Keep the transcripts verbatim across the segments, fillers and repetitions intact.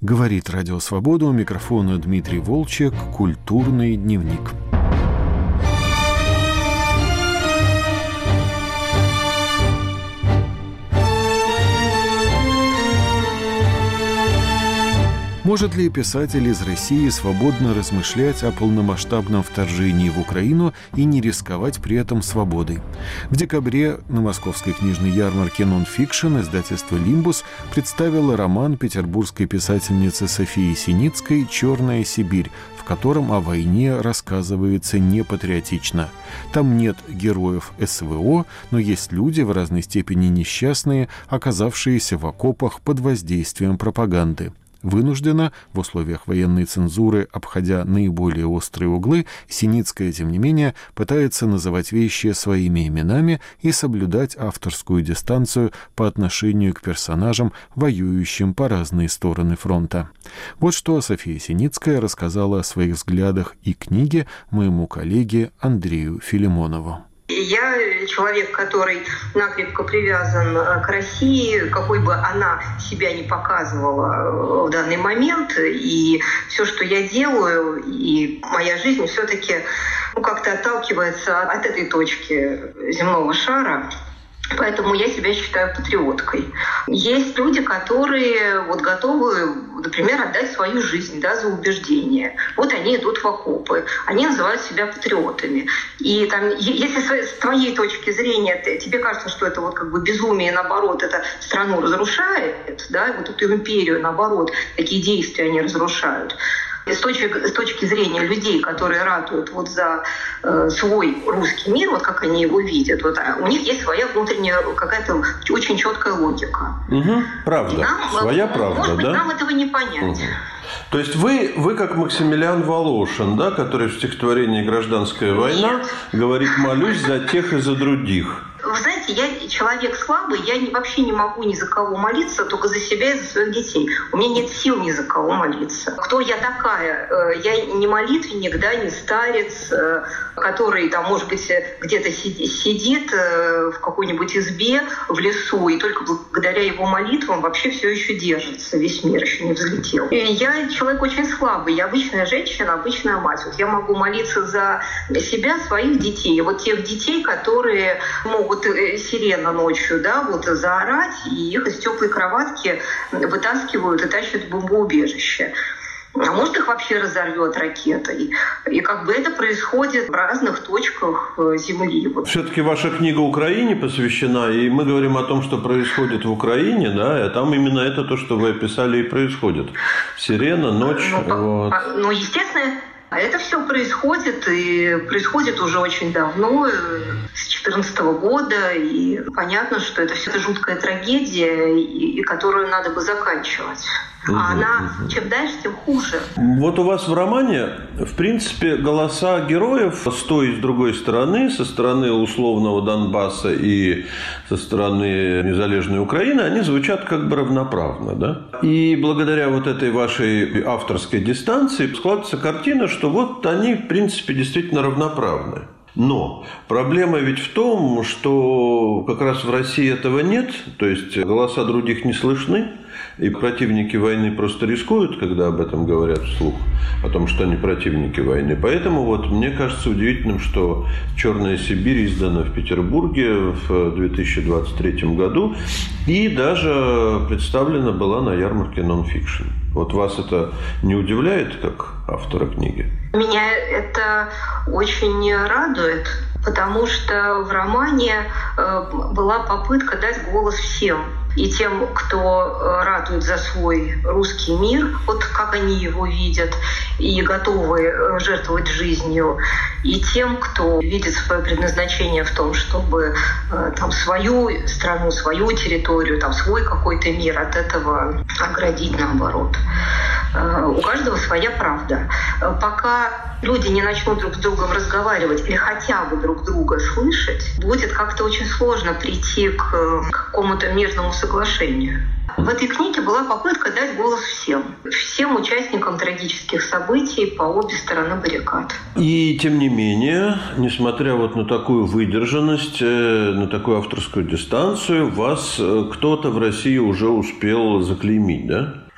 Говорит Радио Свобода, у микрофона Дмитрий Волчек, «Культурный дневник». Может ли писатель из России свободно размышлять о полномасштабном вторжении в Украину и не рисковать при этом свободой? В декабре на московской книжной ярмарке «Нонфикшн» издательство «Лимбус» представило роман петербургской писательницы Софии Синицкой «Черная Сибирь», в котором о войне рассказывается непатриотично. Там нет героев СВО, но есть люди в разной степени несчастные, оказавшиеся в окопах под воздействием пропаганды. Вынуждена, в условиях военной цензуры, обходя наиболее острые углы, Синицкая, тем не менее, пытается называть вещи своими именами и соблюдать авторскую дистанцию по отношению к персонажам, воюющим по разные стороны фронта. Вот что София Синицкая рассказала о своих взглядах и книге моему коллеге Андрею Филимонову. Я человек, который накрепко привязан к России, какой бы она себя ни показывала в данный момент. И все, что я делаю, и моя жизнь все-таки ну, как-то отталкивается от этой точки земного шара. Поэтому я себя считаю патриоткой. Есть люди, которые вот готовы, например, отдать свою жизнь да, за убеждения. Вот они идут в окопы. Они называют себя патриотами. И там, если с твоей точки зрения тебе кажется, что это вот как бы безумие, наоборот, это страну разрушает, да, вот эту империю, наоборот, такие действия они разрушают. С точки, с точки зрения людей, которые ратуют вот за э, свой русский мир, вот как они его видят, вот, у них есть своя внутренняя какая-то очень четкая логика. Угу, правда, нам, своя может, правда, может быть, да? нам этого не понять. Угу. То есть вы, вы как Максимилиан Волошин, да, который в стихотворении «Гражданская война» Нет. говорит «молюсь за тех и за других». Вы знаете, я человек слабый, я не, вообще не могу ни за кого молиться, только за себя и за своих детей. У меня нет сил ни за кого молиться. Кто я такая? Я не молитвенник, да, не старец, который, там, может быть, где-то сидит в какой-нибудь избе в лесу, и только благодаря его молитвам вообще все еще держится, весь мир еще не взлетел. И я человек очень слабый, я обычная женщина, обычная мать. Вот я могу молиться за себя, своих детей, вот тех детей, которые могут вот сирена ночью, да, вот заорать, и их из теплой кроватки вытаскивают и тащат в бомбоубежище. А может, их вообще разорвет ракетой. И как бы это происходит в разных точках Земли. Все-таки ваша книга Украине посвящена, и мы говорим о том, что происходит в Украине, да, и там именно это то, что вы описали, и происходит. Сирена, ночь. Ну, вот. ну естественно, а это все происходит, и происходит уже очень давно, с две тысячи четырнадцатого года, и понятно, что это все жуткая трагедия, и, и которую надо бы заканчивать. А угу, она угу. чем дальше, тем хуже. Вот у вас в романе, в принципе, голоса героев с той и с другой стороны, со стороны условного Донбасса и со стороны незалежной Украины, они звучат как бы равноправно, да? И благодаря вот этой вашей авторской дистанции складывается картина, что вот они, в принципе, действительно равноправны. Но проблема ведь в том, что как раз в России этого нет, то есть голоса других не слышны, и противники войны просто рискуют, когда об этом говорят вслух, о том, что они противники войны. Поэтому вот мне кажется удивительным, что «Черная Сибирь» издана в Петербурге в две тысячи двадцать третьем году и даже представлена была на ярмарке «Нонфикшн». Вот вас это не удивляет, как автора книги? Меня это очень радует, потому что в романе была попытка дать голос всем. И тем, кто ратует за свой русский мир, вот как они его видят, и готовы жертвовать жизнью, и тем, кто видит свое предназначение в том, чтобы там, свою страну, свою территорию, там, свой какой-то мир от этого оградить, наоборот. У каждого своя правда. Пока люди не начнут друг с другом разговаривать или хотя бы друг друга слышать, будет как-то очень сложно прийти к какому-то мирному соглашению. В этой книге была попытка дать голос всем. Всем участникам трагических событий по обе стороны баррикад. И тем не менее, несмотря вот на такую выдержанность, на такую авторскую дистанцию, вас кто-то в России уже успел заклеймить, да?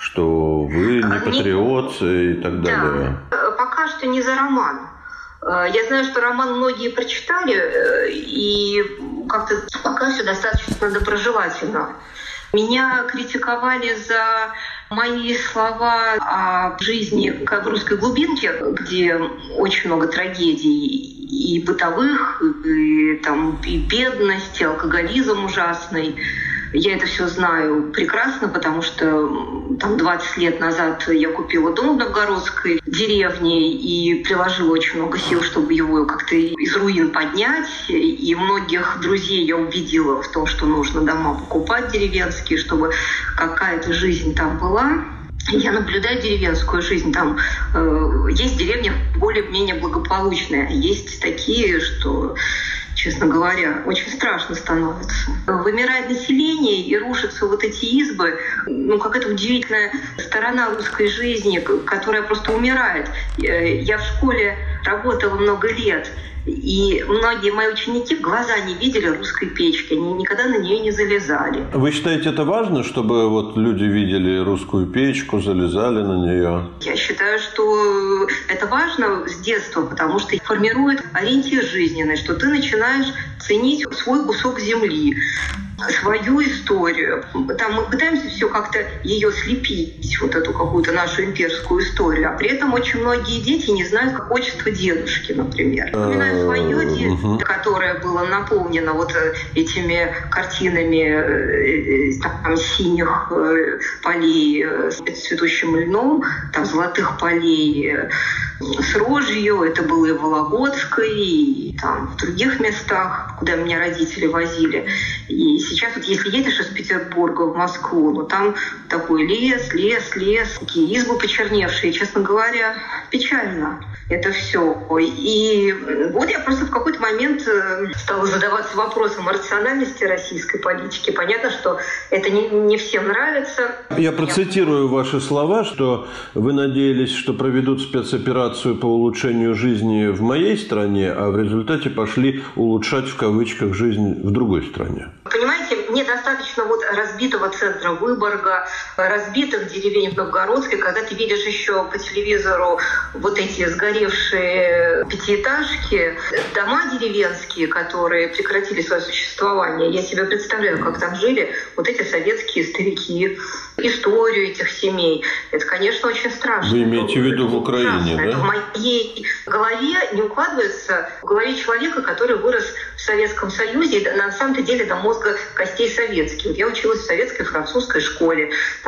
что вы не патриот и так далее? Да, пока что не за роман. Я знаю, что роман многие прочитали, и как-то пока все достаточно доброжелательно. Меня критиковали за мои слова о жизни в русской глубинке, где очень много трагедий и бытовых, и, там, и бедность, и алкоголизм ужасный. Я это все знаю прекрасно, потому что там двадцать лет назад я купила дом в новгородской деревне и приложила очень много сил, чтобы его как-то из руин поднять. И многих друзей я убедила в том, что нужно дома покупать деревенские, чтобы какая-то жизнь там была. Я наблюдаю деревенскую жизнь. Там э, есть деревни более-менее благополучные, а есть такие, что, честно говоря, очень страшно становится. Вымирает население и рушатся вот эти избы. Ну, какая-то удивительная сторона русской жизни, которая просто умирает. Я в школе работала много лет, и многие мои ученики в глаза не видели русской печки, они никогда на нее не залезали. Вы считаете, это важно, чтобы вот люди видели русскую печку, залезали на нее? Я считаю, что это важно с детства, потому что формирует ориентир жизненный, что ты начинаешь ценить свой кусок земли, свою историю. Там мы пытаемся все как-то ее слепить, вот эту какую-то нашу имперскую историю, а при этом очень многие дети не знают, как отчество дедушки, например. Вспоминаю свое детство, которое было наполнено вот этими картинами там, синих полей с цветущим льном, там, золотых полей с рожью. Это было и в Вологодской, и там, в других местах, куда меня родители возили. И сейчас вот если едешь из Петербурга в Москву, ну там такой лес, лес, лес, такие избы почерневшие, честно говоря, печально это все. И вот я просто в какой-то момент стала задаваться вопросом о рациональности российской политики. Понятно, что это не, не всем нравится. Я процитирую ваши слова, что вы надеялись, что проведут спецоперацию по улучшению жизни в моей стране, а в результате пошли улучшать в кавычках жизнь в другой стране. Понимаете, мне достаточно вот разбитого центра Выборга, разбитых деревень в Новгородской, когда ты видишь еще по телевизору вот эти сгоревшие пятиэтажки, дома деревенские, которые прекратили свое существование. Я себе представляю, как там жили вот эти советские старики, историю этих семей. Это, конечно, очень страшно. Вы имеете в виду в Украине, да? Это в моей голове не укладывается, в голове человека, который вырос в Советском Союзе, и на самом-то деле до мозга костей советских. Вот я училась в советской французской школе.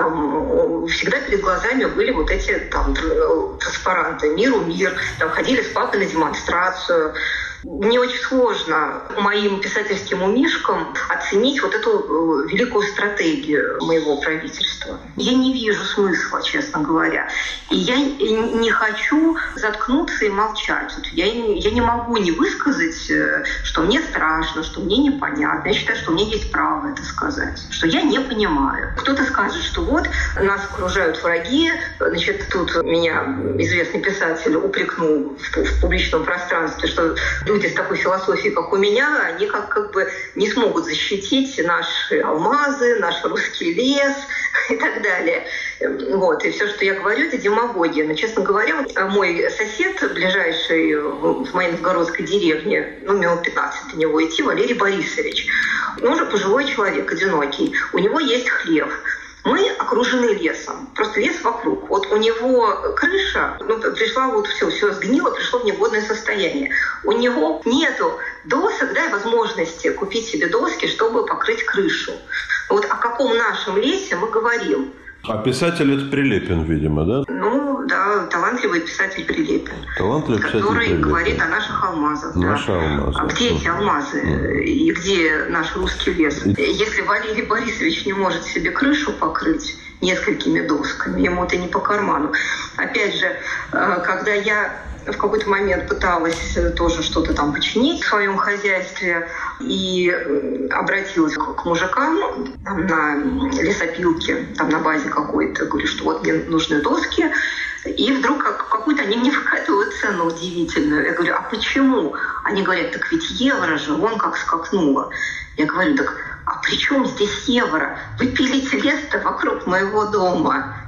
Там всегда перед глазами были вот эти там, транспаранты «Миру мир». Там ходили с папой на демонстрацию. Мне очень сложно моим писательским умишкам оценить вот эту великую стратегию моего правительства. Я не вижу смысла, честно говоря. И я не хочу заткнуться и молчать. Я не, я не могу не высказать, что мне страшно, что мне непонятно. Я считаю, что у меня есть право это сказать, что я не понимаю. Кто-то скажет, что вот нас окружают враги. Значит, тут меня известный писатель упрекнул в, в публичном пространстве, что люди с такой философией, как у меня, они как, как бы не смогут защитить наши алмазы, наш русский лес и так далее. Вот. И все, что я говорю, это демагогия. Но, честно говоря, мой сосед, ближайший в моей новгородской деревне, ну, минут пятнадцать до него идти, Валерий Борисович, он уже пожилой человек, одинокий. У него есть хлев. Мы окружены лесом, просто лес вокруг. Вот у него крыша, ну, пришла вот все, все сгнило, пришло в негодное состояние. У него нету досок, да, и возможности купить себе доски, чтобы покрыть крышу. Вот о каком нашем лесе мы говорим? А писатель это Прилепин, видимо, да? Ну, да, талантливый писатель Прилепин. Талантливый писатель который Прилепин. Говорит о наших алмазах. Наши да. алмазы. А где эти алмазы? Mm. И где наш русский лес? Если Валерий Борисович не может себе крышу покрыть несколькими досками, ему это не по карману. Опять же, когда я в какой-то момент пыталась тоже что-то там починить в своем хозяйстве и обратилась к мужикам там, на лесопилке, там на базе какой-то, говорю, что вот мне нужны доски, и вдруг какую-то они мне выкатывают цену удивительную. Я говорю, а почему? Они говорят, так ведь евро же, вон как скакнуло. Я говорю, так а при чем здесь евро? Вы пилите лес-то вокруг моего дома.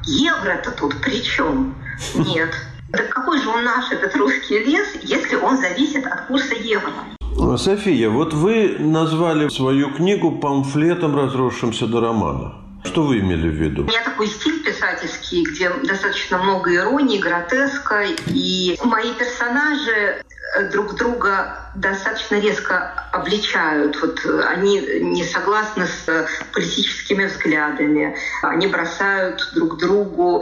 евро-то тут при чем? Нет. Так какой же он наш, этот русский лес, если он зависит от курса евро? София, вот вы назвали свою книгу памфлетом, разросшимся до романа. Что вы имели в виду? У меня такой стиль писательский, где достаточно много иронии, гротеска, и мои персонажи друг друга достаточно резко обличают. Вот они не согласны с политическими взглядами, они бросают друг другу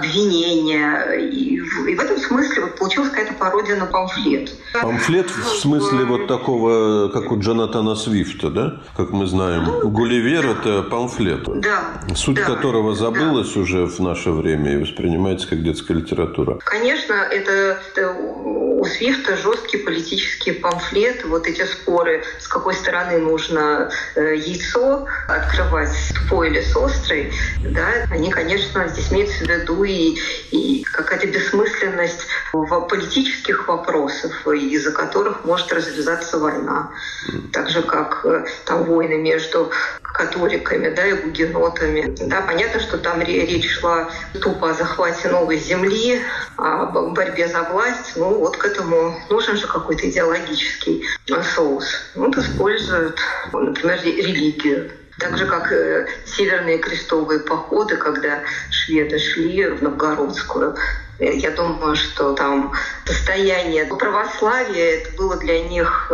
обвинения. И в, и в этом смысле вот получилась какая-то пародия на памфлет. Памфлет в смысле вот такого, как у Джонатана Свифта, да? Как мы знаем, Гулливер – это памфлет, да, суть да, которого забылась да. уже в наше время и воспринимается как детская литература. Конечно, это, это у Свифта жесткий политический памфлет. Вот эти споры, с какой стороны нужно яйцо открывать, с тупой или с острой, да, они, конечно, здесь имеются в виду и, и какая-то бессмысленность в политических вопросах, из-за которых может развязаться война. Так же, как там войны между католиками, да, и гугенотами. Да, понятно, что там речь шла тупо о захвате новой земли, о борьбе за власть. Ну, вот к этому нужен же какой-то идеологический соус. Вот используют, например, религию. Так же, как северные крестовые походы, когда шведы шли в Новгородскую. Я думаю, что там состояние православия это было для них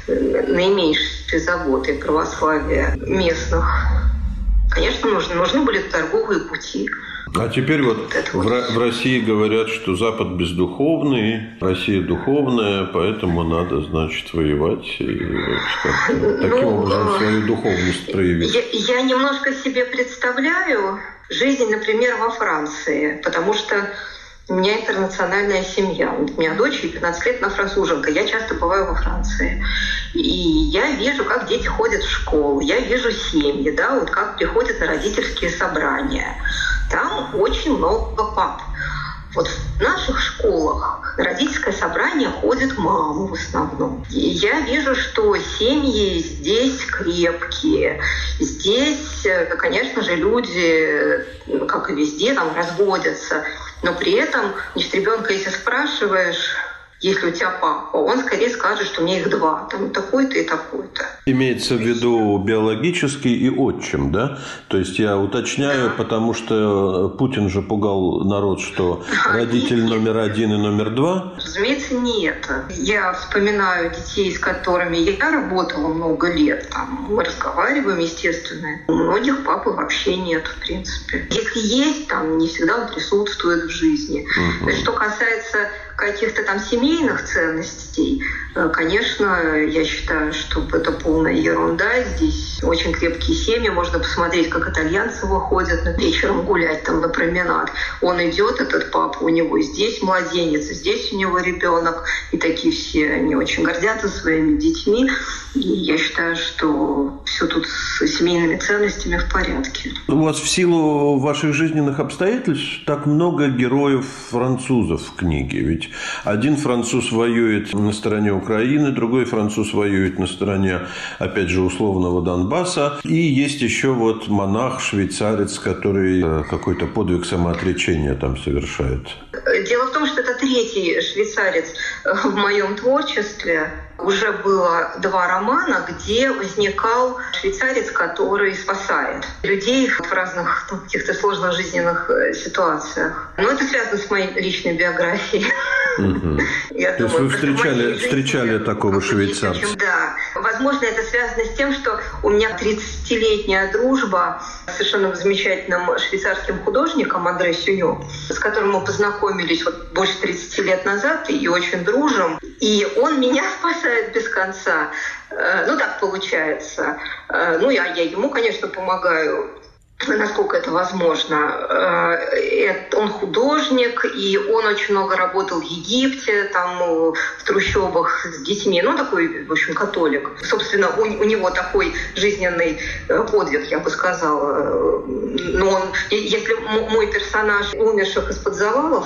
наименьшей заботой, православия местных. Конечно, нужны, нужны были торговые пути. А теперь вот в, в России говорят, что Запад бездуховный, Россия духовная, поэтому надо, значит, воевать и вот, таким ну, образом свою духовность проявить. Я, я немножко себе представляю жизнь, например, во Франции, потому что у меня интернациональная семья. У меня дочь пятнадцать лет, она француженка. Я часто бываю во Франции. И я вижу, как дети ходят в школу. Я вижу семьи, да, вот как приходят на родительские собрания. Там очень много пап. Вот в наших школах на родительское собрание ходят мамы в основном. И я вижу, что семьи здесь крепкие. Здесь, конечно же, люди, как и везде, там разводятся. Но при этом, значит, ребенка, если спрашиваешь, есть ли у тебя папа, он скорее скажет, что у меня их два, там такой-то и такой-то. Имеется в виду биологический и отчим, да? То есть я уточняю, да. Потому что Путин же пугал народ, что а, родитель нет, номер нет. один и номер два. Разумеется, нет. Я вспоминаю детей, с которыми я работала много лет. Там мы разговариваем, естественно. У многих папы вообще нет, в принципе. Если есть, там не всегда он присутствует в жизни. Угу. Что касается каких-то там семейных ценностей, конечно, я считаю, что это полная ерунда. Здесь очень крепкие семьи. Можно посмотреть, как итальянцы выходят вечером гулять там на променад. Он идет, этот папа, у него здесь младенец, здесь у него ребенок. И такие все, они очень гордятся своими детьми. И я считаю, что все тут с семейными ценностями в порядке. У вас в силу ваших жизненных обстоятельств так много героев французов в книге. Ведь один француз воюет на стороне Украины, другой француз воюет на стороне, опять же, условного Донбасса. И есть еще вот монах, швейцарец, который какой-то подвиг самоотречения там совершает. Дело в том, что это третий швейцарец в моем творчестве. Уже было два романа, где возникал швейцарец, который спасает людей в разных ну, каких-то сложных жизненных ситуациях. Но это связано с моей личной биографией. Угу. Я То думаю, есть вы встречали, встречали такого швейцарца? Да. Возможно, это связано с тем, что у меня тридцатилетняя дружба с совершенно замечательным швейцарским художником Андре Сюньо, с которым мы познакомились вот больше тридцати лет назад и очень дружим. И он меня спасает без конца. Ну, так получается. Ну, я, я ему, конечно, помогаю, насколько это возможно. Он художник, и он очень много работал в Египте, там в трущобах с детьми. Ну, такой, в общем, католик. Собственно, у, у него такой жизненный подвиг, я бы сказала. Но он, если мой персонаж умерших из-под завалов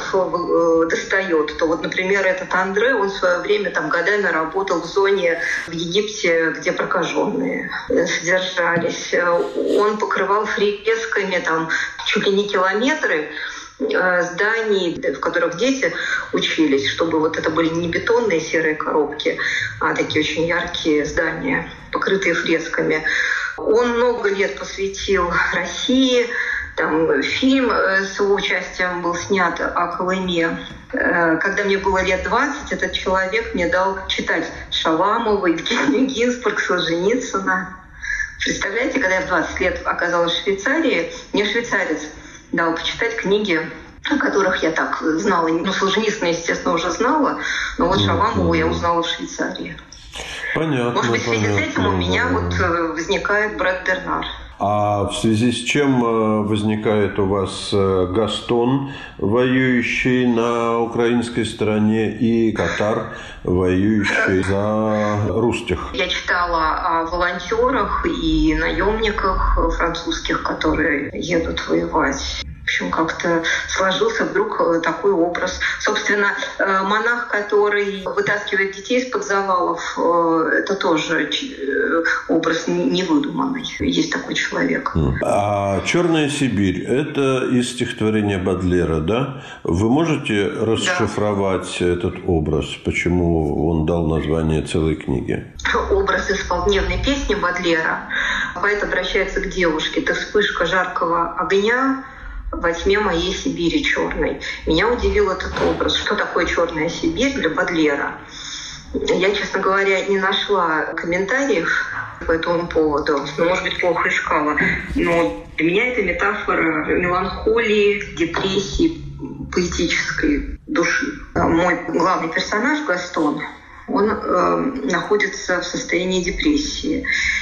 достает, то вот, например, этот Андре, он в свое время там годами работал в зоне в Египте, где прокаженные содержались. Он покрывал фреки фресками, там чуть ли не километры зданий, в которых дети учились, чтобы вот это были не бетонные серые коробки, а такие очень яркие здания, покрытые фресками. Он много лет посвятил России. Там фильм с его участием был снят о Колыме. Когда мне было лет двадцать, этот человек мне дал читать Шаламова, Евгению Гинзбург, Солженицына. Представляете, когда я в двадцать лет оказалась в Швейцарии, мне швейцарец дал почитать книги, о которых я так знала. Ну, Солженицына, естественно, уже знала, но вот Шаламову я узнала в Швейцарии. Понятно. Может быть, в связи понятно. с этим у меня вот возникает брат Бернар. А в связи с чем возникает у вас Гастон, воюющий на украинской стороне, и Катар, воюющий за русских? Я читала о волонтерах и наемниках французских, которые едут воевать. В общем, как-то сложился вдруг такой образ. Собственно, монах, который вытаскивает детей из-под завалов, это тоже образ невыдуманный. Есть такой человек. А «Черная Сибирь» — это из стихотворения Бодлера, да? Вы можете расшифровать да. этот образ? Почему он дал название целой книге? Образ из полдневной песни Бодлера. Поэт обращается к девушке. «Ты вспышка жаркого огня во тьме моей Сибири черной». Меня удивил этот образ. Что такое «Черная Сибирь» для Бодлера? Я, честно говоря, не нашла комментариев по этому поводу. Ну, может быть, плохо искала. Но для меня это метафора меланхолии, депрессии, поэтической души. Мой главный персонаж Гастон, он э, находится в состоянии депрессии.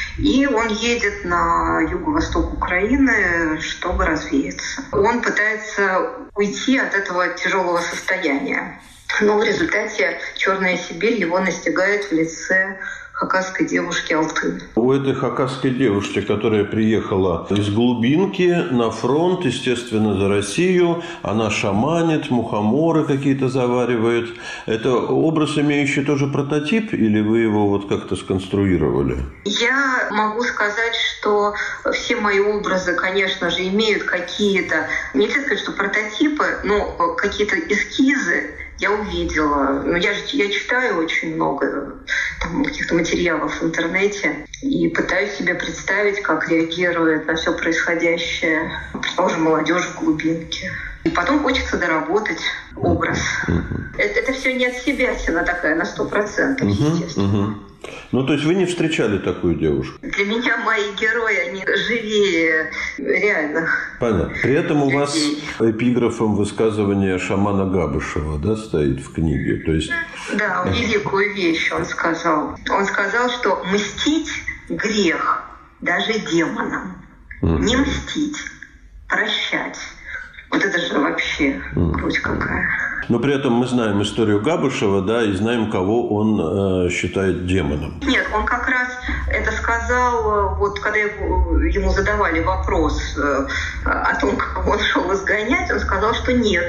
И он едет на юго-восток Украины, чтобы развеяться. Он пытается уйти от этого тяжелого состояния. Но в результате «Черная Сибирь» его настигает в лице хакасской девушки Алтын. У этой хакасской девушки, которая приехала из глубинки на фронт, естественно, за Россию, она шаманит, мухоморы какие-то заваривает. Это образ, имеющий тоже прототип, или вы его вот как-то сконструировали? Я могу сказать, что все мои образы, конечно же, имеют какие-то, нельзя сказать, что прототипы, но какие-то эскизы я увидела. Ну, я же я читаю очень много там, каких-то материалов в интернете и пытаюсь себе представить, как реагирует на все происходящее, предположим, молодежь в глубинке. И потом хочется доработать образ. Uh-huh. Это, это все не от себятина такая на сто процентов, uh-huh. естественно. Uh-huh. Ну, то есть вы не встречали такую девушку? Для меня мои герои, они живее реальных. Понятно. При этом у людей. вас эпиграфом высказывание шамана Габышева, да, стоит в книге? То есть... Да, великую вещь он сказал. Он сказал, что мстить грех даже демонам. Uh-huh. Не мстить, прощать. Вот это же вообще круть какая. Но при этом мы знаем историю Габышева, да, и знаем, кого он э, считает демоном. Нет, он как раз это сказал, вот когда ему задавали вопрос э, о том, как он шел изгонять, он сказал, что нет,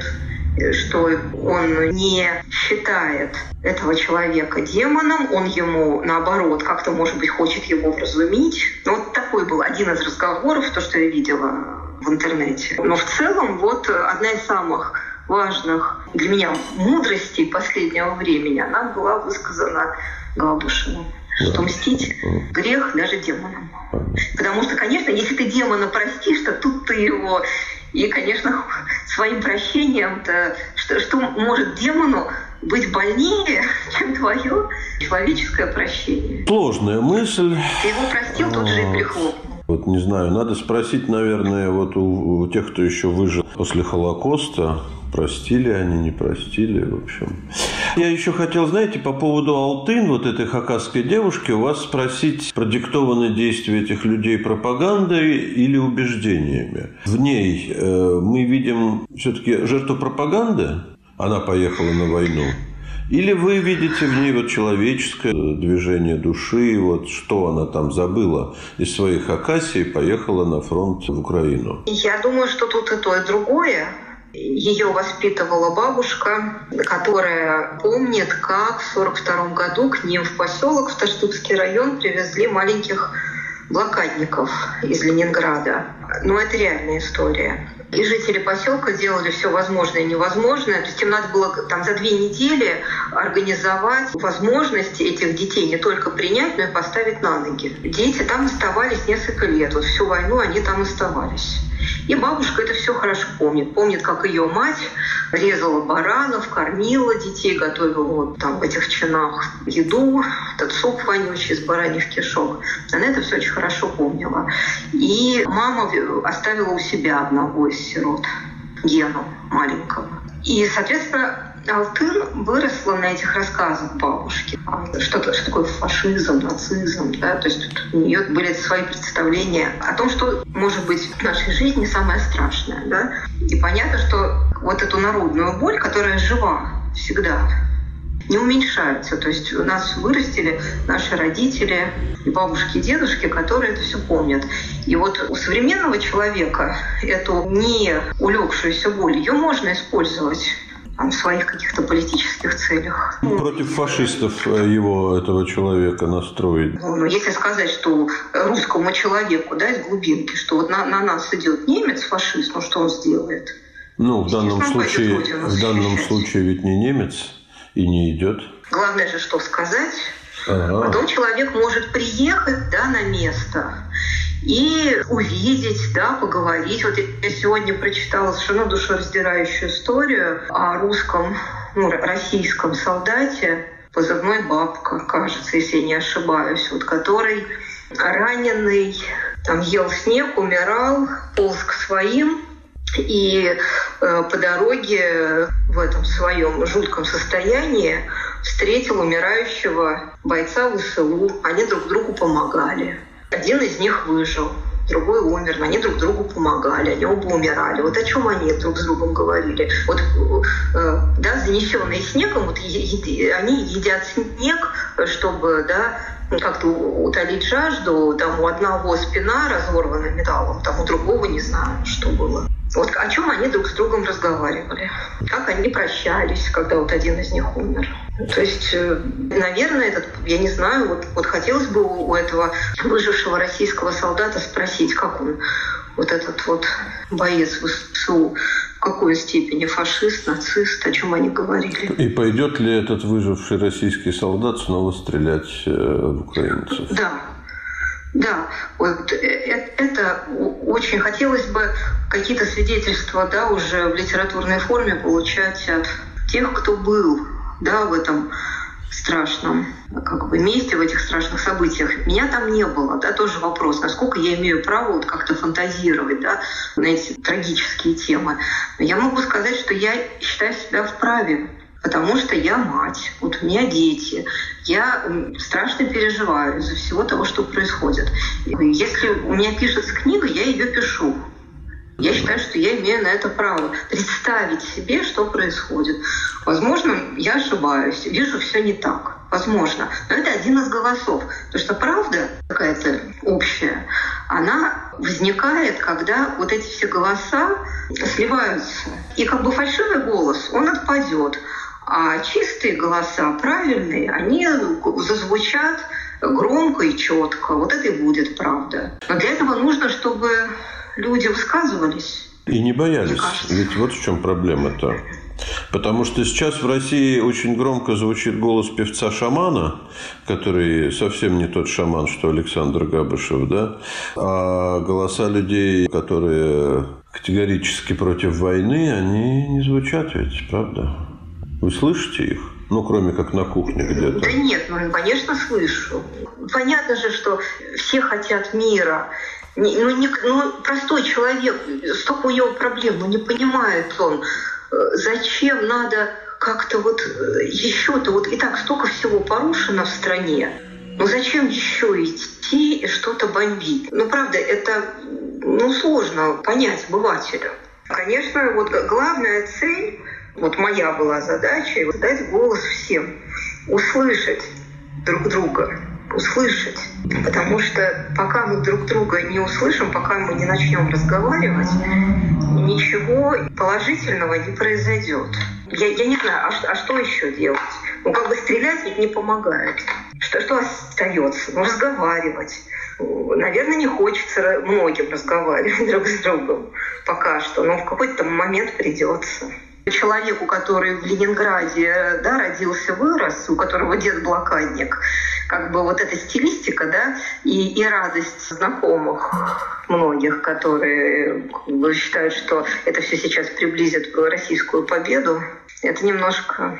что он не считает этого человека демоном, он ему, наоборот, как-то, может быть, хочет его вразумить. Ну, вот такой был один из разговоров, то, что я видела в интернете. Но в целом, вот одна из самых важных для меня мудростей последнего времени, она была высказана Габышевым. Что мстить грех даже демонам. Потому что, конечно, если ты демона простишь, то тут ты его... И, конечно, своим прощением-то... Что, что может демону быть больнее, чем твое человеческое прощение? Сложная мысль. Ты его простил, тут же и прихлопнул. Вот не знаю, надо спросить, наверное, вот у, у тех, кто еще выжил после Холокоста, простили они, не простили, в общем. Я еще хотел, знаете, по поводу Алтын, вот этой хакасской девушки, у вас спросить, продиктованы действия этих людей пропагандой или убеждениями. В ней э, мы видим все-таки жертву пропаганды, она поехала на войну. Или вы видите в ней вот человеческое движение души, вот что она там забыла из своих Хакасий и поехала на фронт в Украину? Я думаю, что тут и то, и другое. Ее воспитывала бабушка, которая помнит, как в сорок втором году к ним в поселок, в Таштыбский район, привезли маленьких блокадников из Ленинграда. Но это реальная история. И жители поселка делали все возможное и невозможное. То есть им надо было там за две недели организовать возможность этих детей не только принять, но и поставить на ноги. Дети там оставались несколько лет. Вот всю войну они там оставались. И бабушка это все хорошо помнит. Помнит, как ее мать резала баранов, кормила детей, готовила вот там в этих чинах еду, этот суп вонючий из бараньих кишок. Она это все очень хорошо помнила. И мама оставила у себя одного из сирот, Гену маленького. И, соответственно, Алтын выросла на этих рассказах бабушки. Что, что такое фашизм, нацизм. Да? То есть у нее были свои представления о том, что может быть в нашей жизни самое страшное. Да? И понятно, что вот эту народную боль, которая жива всегда, не уменьшается. То есть у нас вырастили наши родители, и бабушки, и дедушки, которые это все помнят. И вот у современного человека эту не улегшуюся боль, ее можно использовать в своих каких-то политических целях. Против фашистов его, этого человека, настроить. Ну, если сказать, что русскому человеку, да, из глубинки, что вот на, на нас идет немец, фашист, ну что он сделает? Ну, в данном случае, в данном случае ведь не немец и не идет. Главное же, что сказать. Ага. Потом человек может приехать, да, на место и увидеть, да, поговорить. Вот я сегодня прочитала совершенно душераздирающую историю о русском, ну, российском солдате, позывной «Бабка», кажется, если я не ошибаюсь, вот, который раненый, там, ел снег, умирал, полз к своим, и э, по дороге в этом своем жутком состоянии встретил умирающего бойца ВСУ. Они друг другу помогали. Один из них выжил, другой умер, но они друг другу помогали, они оба умирали. Вот о чем они друг с другом говорили. Вот, э, да, занесенные снегом, вот, е- они едят снег, чтобы, да, как-то утолить жажду. Там у одного спина разорвана металлом, там у другого не знаю, что было. Вот о чем они друг с другом разговаривали, как они прощались, когда вот один из них умер. То есть, наверное, этот, я не знаю, вот, вот хотелось бы у этого выжившего российского солдата спросить, как он, вот этот вот боец ВСУ, в какой степени фашист, нацист, о чем они говорили. И пойдет ли этот выживший российский солдат снова стрелять в украинцев? Да. Да, вот это очень хотелось бы какие-то свидетельства, да, уже в литературной форме получать от тех, кто был, да, в этом страшном, как бы, месте, в этих страшных событиях. Меня там не было, да, тоже вопрос, насколько я имею право вот как-то фантазировать, да, на эти трагические темы. Но я могу сказать, что я считаю себя вправе. Потому что я мать, вот у меня дети, я страшно переживаю из-за всего того, что происходит. Если у меня пишется книга, я ее пишу. Я считаю, что я имею на это право представить себе, что происходит. Возможно, я ошибаюсь, вижу все не так. Возможно. Но это один из голосов. Потому что правда какая-то общая, она возникает, когда вот эти все голоса сливаются. И как бы фальшивый голос, он отпадет. А чистые голоса, правильные, они зазвучат громко и четко. Вот это и будет правда. Но для этого нужно, чтобы люди высказывались. И не боялись. Ведь вот в чем проблема-то. Потому что сейчас в России очень громко звучит голос певца-шамана, который совсем не тот шаман, что Александр Габышев, да? А голоса людей, которые категорически против войны, они не звучат ведь, правда? Вы слышите их? Ну, кроме как на кухне где-то. Да нет, ну, конечно, слышу. Понятно же, что все хотят мира. Ну, не, ну, простой человек, столько у него проблем, ну, не понимает он, зачем надо как-то вот еще-то, вот и так столько всего порушено в стране. Ну, зачем еще идти и что-то бомбить? Ну, правда, это, ну, сложно понять обывателю. Конечно, вот главная цель, вот моя была задача, дать голос всем, услышать друг друга, услышать. Потому что пока мы друг друга не услышим, пока мы не начнем разговаривать, ничего положительного не произойдет. Я, я не знаю, а, а что еще делать? Ну, как бы стрелять ведь не помогает. Что, что остается? Ну, разговаривать. Наверное, не хочется многим разговаривать друг с другом пока что, но в какой-то момент придется. Человеку, который в Ленинграде, да, родился, вырос, у которого дед блокадник, как бы вот эта стилистика, да, и, и радость знакомых многих, которые как бы считают, что это все сейчас приблизит российскую победу, это немножко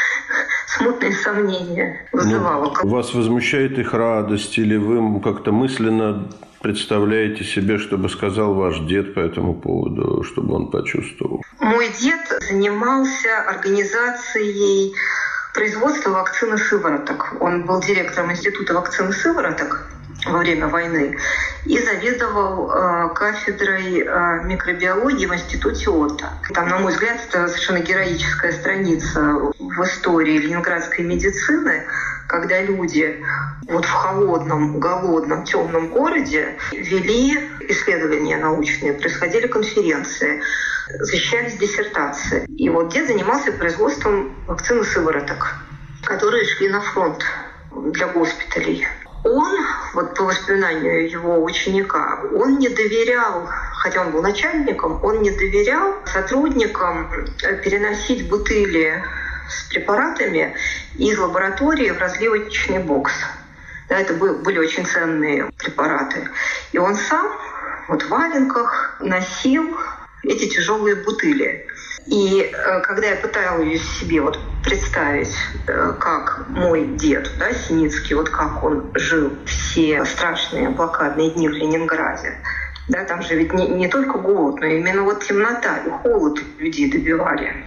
смутные сомнения вызывало. Ну, вас возмущает их радость, или вы как-то мысленно представляете себе, что бы сказал ваш дед по этому поводу, чтобы он почувствовал? Мой дед занимался организацией производства вакцин и сывороток. Он был директором Института вакцин и сывороток во время войны и заведовал э, кафедрой э, микробиологии в Институте ОТА. Там, на мой взгляд, это совершенно героическая страница в истории ленинградской медицины, когда люди вот в холодном, голодном, темном городе вели исследования научные, происходили конференции, защищались диссертации. И вот дед занимался производством вакцин и сывороток, которые шли на фронт для госпиталей. Он, вот по воспоминанию его ученика, он не доверял, хотя он был начальником, он не доверял сотрудникам переносить бутыли с препаратами из лаборатории в разливочный бокс. Да, это были очень ценные препараты. И он сам вот в валенках носил эти тяжелые бутыли. И э, когда я пыталась себе вот представить, э, как мой дед, да, Синицкий, вот как он жил все страшные блокадные дни в Ленинграде, да, там же ведь не, не только голод, но именно вот темнота и холод людей добивали.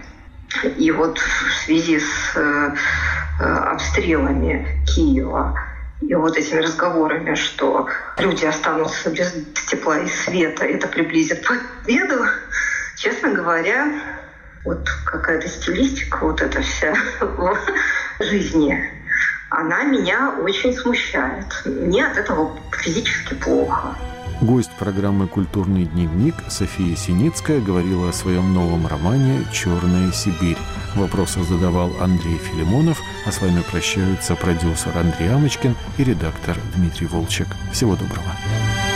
И вот в связи с э, э, обстрелами Киева и вот этими разговорами, что люди останутся без тепла и света, это приблизит победу, честно говоря, вот какая-то стилистика, вот эта вся в жизни, она меня очень смущает. Мне от этого физически плохо. Гость программы «Культурный дневник» София Синицкая говорила о своем новом романе «Черная Сибирь». Вопросы задавал Андрей Филимонов, а с вами прощаются продюсер Андрей Амочкин и редактор Дмитрий Волчек. Всего доброго.